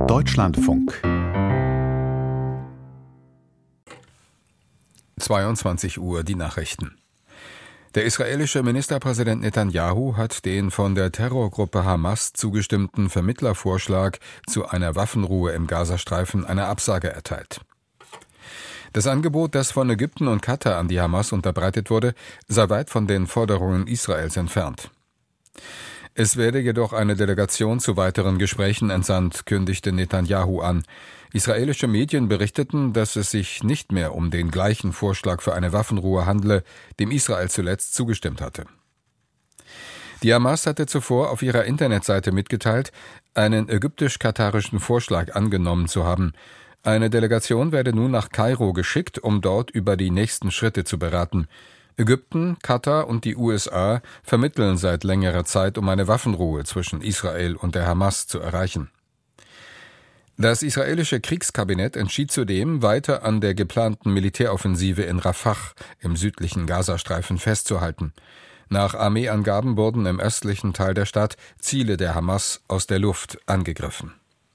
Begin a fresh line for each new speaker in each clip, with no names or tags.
Deutschlandfunk 22 Uhr die Nachrichten. Der israelische Ministerpräsident Netanyahu hat den von der Terrorgruppe Hamas zugestimmten Vermittlervorschlag zu einer Waffenruhe im Gazastreifen eine Absage erteilt. Das Angebot, das von Ägypten und Katar an die Hamas unterbreitet wurde, sei weit von den Forderungen Israels entfernt. Es werde jedoch eine Delegation zu weiteren Gesprächen entsandt, kündigte Netanyahu an. Israelische Medien berichteten, dass es sich nicht mehr um den gleichen Vorschlag für eine Waffenruhe handle, dem Israel zuletzt zugestimmt hatte. Die Hamas hatte zuvor auf ihrer Internetseite mitgeteilt, einen ägyptisch-katarischen Vorschlag angenommen zu haben. Eine Delegation werde nun nach Kairo geschickt, um dort über die nächsten Schritte zu beraten. Ägypten, Katar und die USA vermitteln seit längerer Zeit, um eine Waffenruhe zwischen Israel und der Hamas zu erreichen. Das israelische Kriegskabinett entschied zudem, weiter an der geplanten Militäroffensive in Rafah im südlichen Gazastreifen festzuhalten. Nach Armeeangaben wurden im östlichen Teil der Stadt Ziele der Hamas aus der Luft angegriffen.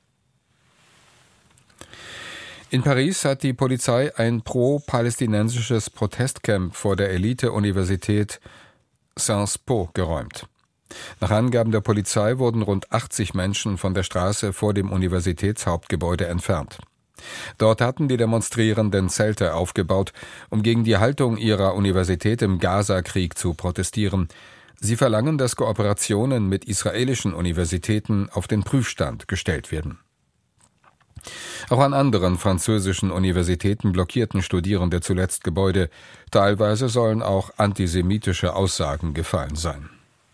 In Paris hat die Polizei ein pro-palästinensisches Protestcamp vor der Elite-Universität Sciences Po geräumt. Nach Angaben der Polizei wurden rund 80 Menschen von der Straße vor dem Universitätshauptgebäude entfernt. Dort hatten die Demonstrierenden Zelte aufgebaut, um gegen die Haltung ihrer Universität im Gaza-Krieg zu protestieren. Sie verlangen, dass Kooperationen mit israelischen Universitäten auf den Prüfstand gestellt werden. Auch an anderen französischen Universitäten blockierten Studierende zuletzt Gebäude. Teilweise sollen auch antisemitische Aussagen gefallen sein.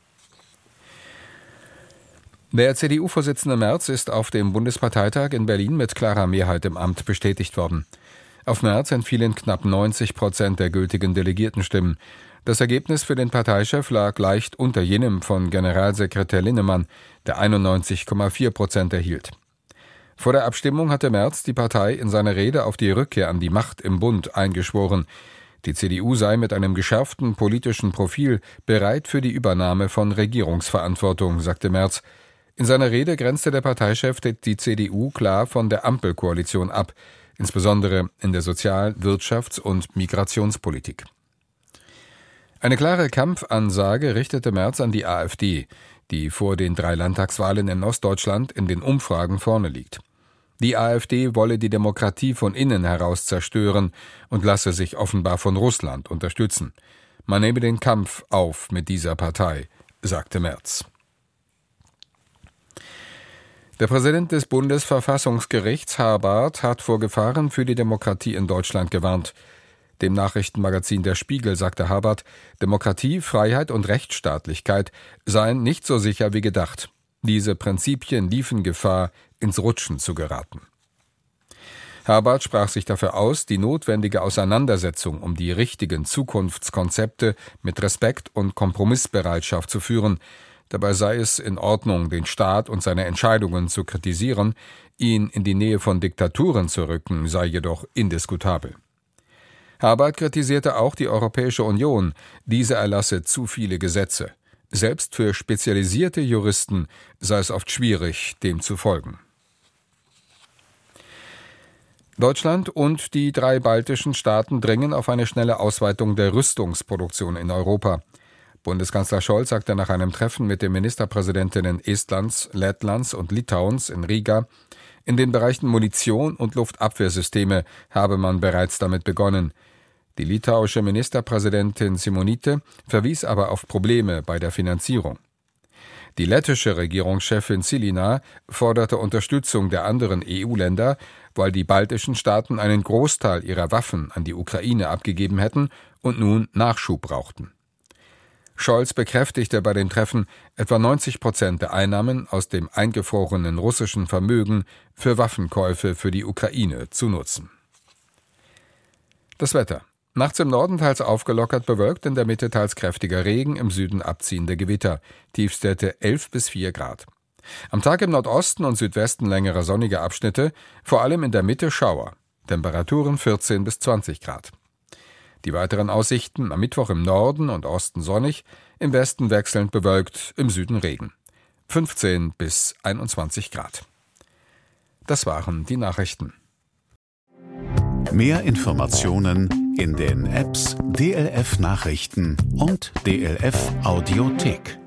Der CDU-Vorsitzende Merz ist auf dem Bundesparteitag in Berlin mit klarer Mehrheit im Amt bestätigt worden. Auf Merz entfielen knapp 90% der gültigen Delegiertenstimmen. Das Ergebnis für den Parteichef lag leicht unter jenem von Generalsekretär Linnemann, der 91,4% erhielt. Vor der Abstimmung hatte Merz die Partei in seiner Rede auf die Rückkehr an die Macht im Bund eingeschworen. Die CDU sei mit einem geschärften politischen Profil bereit für die Übernahme von Regierungsverantwortung, sagte Merz. In seiner Rede grenzte der Parteichef die CDU klar von der Ampelkoalition ab, insbesondere in der Sozial-, Wirtschafts- und Migrationspolitik. Eine klare Kampfansage richtete Merz an die AfD, die vor den 3 Landtagswahlen in Ostdeutschland in den Umfragen vorne liegt. Die AfD wolle die Demokratie von innen heraus zerstören und lasse sich offenbar von Russland unterstützen. Man nehme den Kampf auf mit dieser Partei, sagte Merz. Der Präsident des Bundesverfassungsgerichts, Habart, hat vor Gefahren für die Demokratie in Deutschland gewarnt. Dem Nachrichtenmagazin Der Spiegel sagte Habart, Demokratie, Freiheit und Rechtsstaatlichkeit seien nicht so sicher wie gedacht. Diese Prinzipien liefen Gefahr, ins Rutschen zu geraten. Habart sprach sich dafür aus, die notwendige Auseinandersetzung um die richtigen Zukunftskonzepte mit Respekt und Kompromissbereitschaft zu führen. Dabei sei es in Ordnung, den Staat und seine Entscheidungen zu kritisieren, ihn in die Nähe von Diktaturen zu rücken, sei jedoch indiskutabel. Habart kritisierte auch die Europäische Union, diese erlasse zu viele Gesetze. Selbst für spezialisierte Juristen sei es oft schwierig, dem zu folgen. Deutschland und die 3 baltischen Staaten dringen auf eine schnelle Ausweitung der Rüstungsproduktion in Europa. Bundeskanzler Scholz sagte nach einem Treffen mit den Ministerpräsidentinnen Estlands, Lettlands und Litauens in Riga, in den Bereichen Munition und Luftabwehrsysteme habe man bereits damit begonnen. Die litauische Ministerpräsidentin Simonite verwies aber auf Probleme bei der Finanzierung. Die lettische Regierungschefin Silina forderte Unterstützung der anderen EU-Länder, weil die baltischen Staaten einen Großteil ihrer Waffen an die Ukraine abgegeben hätten und nun Nachschub brauchten. Scholz bekräftigte bei den Treffen, etwa 90% der Einnahmen aus dem eingefrorenen russischen Vermögen für Waffenkäufe für die Ukraine zu nutzen. Das Wetter. Nachts im Norden teils aufgelockert bewölkt, in der Mitte teils kräftiger Regen, im Süden abziehende Gewitter. Tiefstwerte 11 bis 4 Grad. Am Tag im Nordosten und Südwesten längere sonnige Abschnitte, vor allem in der Mitte Schauer. Temperaturen 14 bis 20 Grad. Die weiteren Aussichten: am Mittwoch im Norden und Osten sonnig, im Westen wechselnd bewölkt, im Süden Regen. 15 bis 21 Grad. Das waren die Nachrichten.
Mehr Informationen in den Apps DLF Nachrichten und DLF Audiothek.